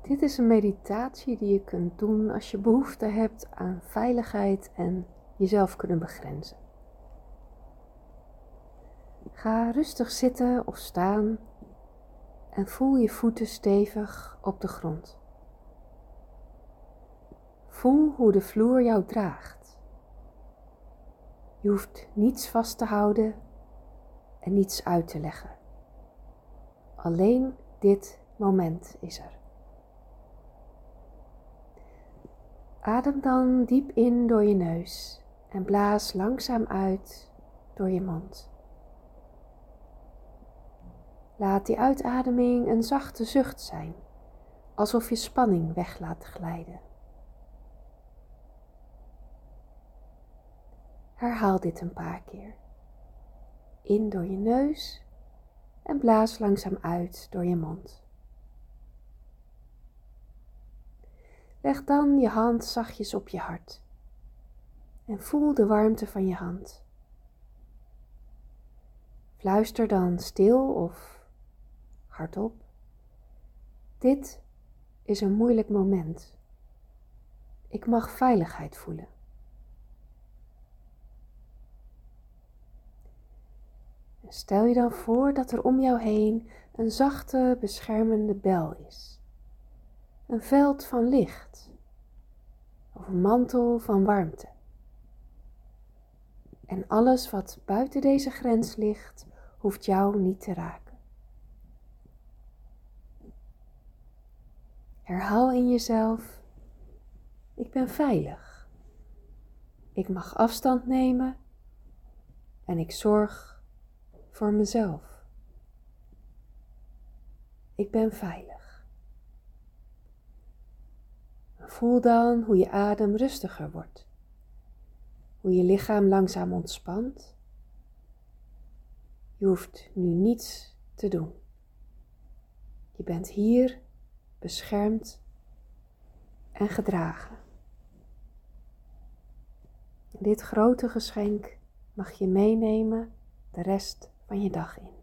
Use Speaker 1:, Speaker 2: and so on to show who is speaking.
Speaker 1: Dit is een meditatie die je kunt doen als je behoefte hebt aan veiligheid en jezelf kunnen begrenzen. Ga rustig zitten of staan en voel je voeten stevig op de grond. Voel hoe de vloer jou draagt. Je hoeft niets vast te houden en niets uit te leggen. Alleen dit moment is er. Adem dan diep in door je neus en blaas langzaam uit door je mond. Laat die uitademing een zachte zucht zijn, alsof je spanning weg laat glijden. Herhaal dit een paar keer. In door je neus en blaas langzaam uit door je mond. Leg dan je hand zachtjes op je hart en voel de warmte van je hand. Fluister dan stil of hardop: dit is een moeilijk moment. Ik mag veiligheid voelen. En stel je dan voor dat er om jou heen een zachte, beschermende bel is. Een veld van licht of een mantel van warmte. En alles wat buiten deze grens ligt, hoeft jou niet te raken. Herhaal in jezelf: ik ben veilig. Ik mag afstand nemen en ik zorg voor mezelf. Ik ben veilig. Voel dan hoe je adem rustiger wordt. Hoe je lichaam langzaam ontspant. Je hoeft nu niets te doen. Je bent hier beschermd en gedragen. Dit grote geschenk mag je meenemen de rest van je dag in.